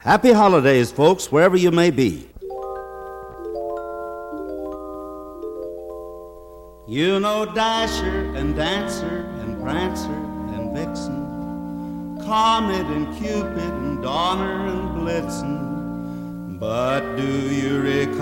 Happy holidays, folks, wherever you may be. You know Dasher and Dancer and Prancer and Vixen, Comet and Cupid and Donner and Blitzen. But do you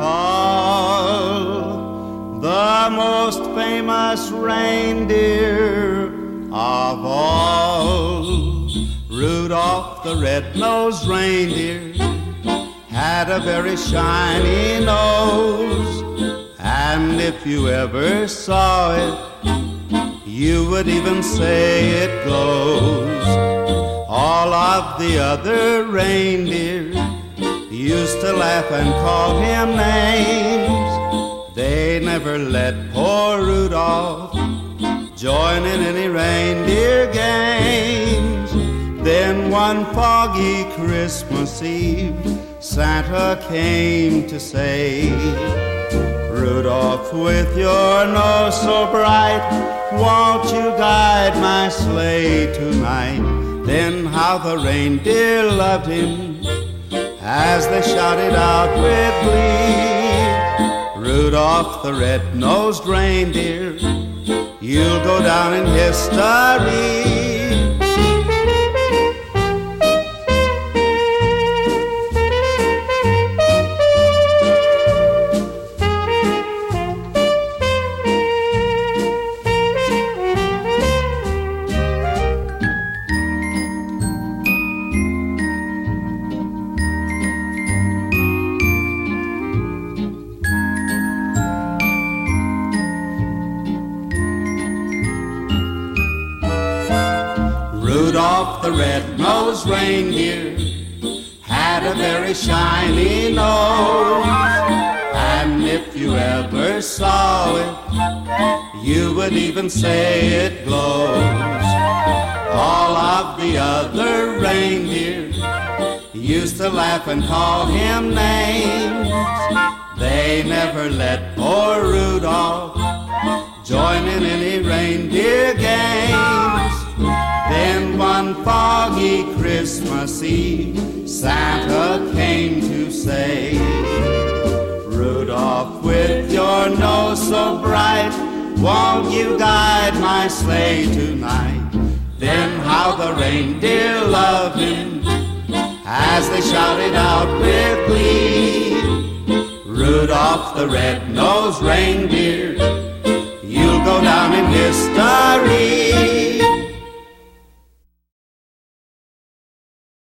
recall the most famous reindeer of all? Rudolph the red-nosed reindeer had a very shiny nose, and if you ever saw it, you would even say it glows. All of the other reindeer used to laugh and call him names. They never let poor Rudolph join in any reindeer games. Then one foggy Christmas Eve, Santa came to say, Rudolph, with your nose so bright, won't you guide my sleigh tonight? Then how the reindeer loved him as they shouted out with glee, Rudolph the red-nosed reindeer, you'll go down in history. Rudolph the red-nosed reindeer had a very shiny nose, and if you ever saw it, you would even say it glows. All of the other reindeer used to laugh and call him names. They never let poor Rudolph join in any reindeer games. Then one foggy Christmas Eve, Santa came to say, Rudolph, with your nose so bright, won't you guide my sleigh tonight? Then how the reindeer loved him as they shouted out with glee, Rudolph the red-nosed reindeer, you'll go down in history.